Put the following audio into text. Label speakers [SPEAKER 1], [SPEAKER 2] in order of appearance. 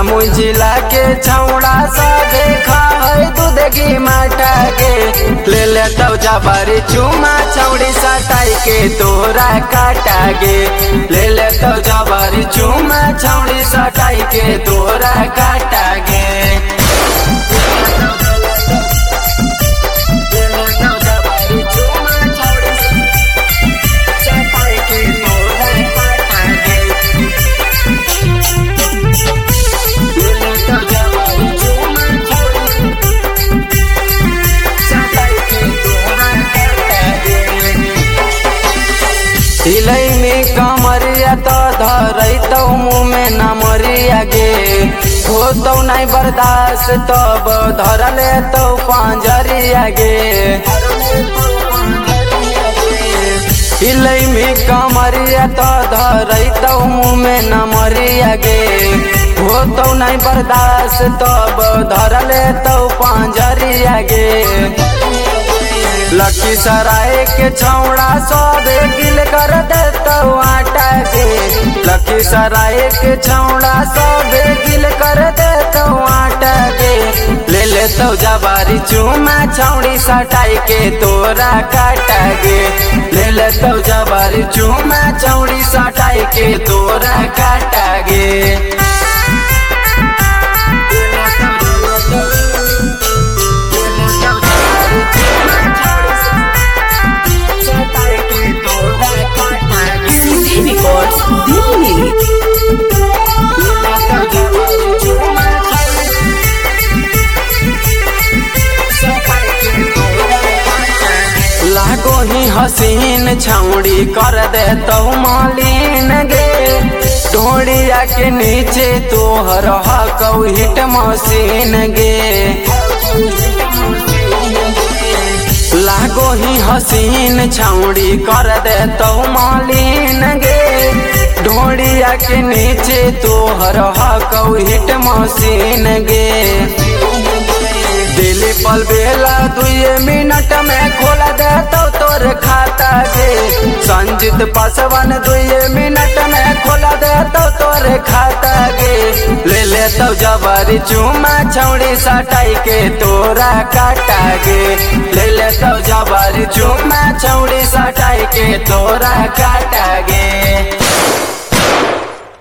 [SPEAKER 1] जमुई जिला के छौड़ा सा देखा है दूध की माटा के ले ले तो जबारी चुमा छौड़ी सटाई के तोरा काटा गे ले ले तो जबारी चुमा छौड़ी सटाई के तोरा काटा गे सिलाई में कमरिया तो धरई तो मुँह में न मरिया गे हो तो नहीं बर्दाश्त तब धरले तो पंजरिया गे सिलाई में कमरिया तो धरई तो मुँह में न मरिया गे हो तो नहीं बर्दाश्त तब धरले तो पंजरिया गे लखीसराय के छौड़ा सब गिल कर देतो आटा गे लखीसराय के छौड़ा सब गिल कर देतो आटा गे ले ले तो जबारी चुमा छौड़ी सटाई के तोरा काटा गे ले ले तो जबारी चुमा छौड़ी सटाई के तोरा काटा गे लागो ही हसीन छौड़ी कर दे तो मालीन गे ढोड़िया के नीचे तोहर हकौ हिट मशीन गे लागो ही हसीन छौड़ी कर दे तो मालीन गे ढोड़िया के नीचे तोहर हकौ हिट मशीन गे दिली पल बेला 2 मिनट में खोला दे तो तोर खाता गे संजीत पासवान 2 मिनट में खोला दे तो तोर खाता गे ले ले तो जबारी चुमा छौड़ी सटाई के तोरा काटा गे ले ले तो जबारी चुमा छौड़ी सटाई के तोरा काटा गे।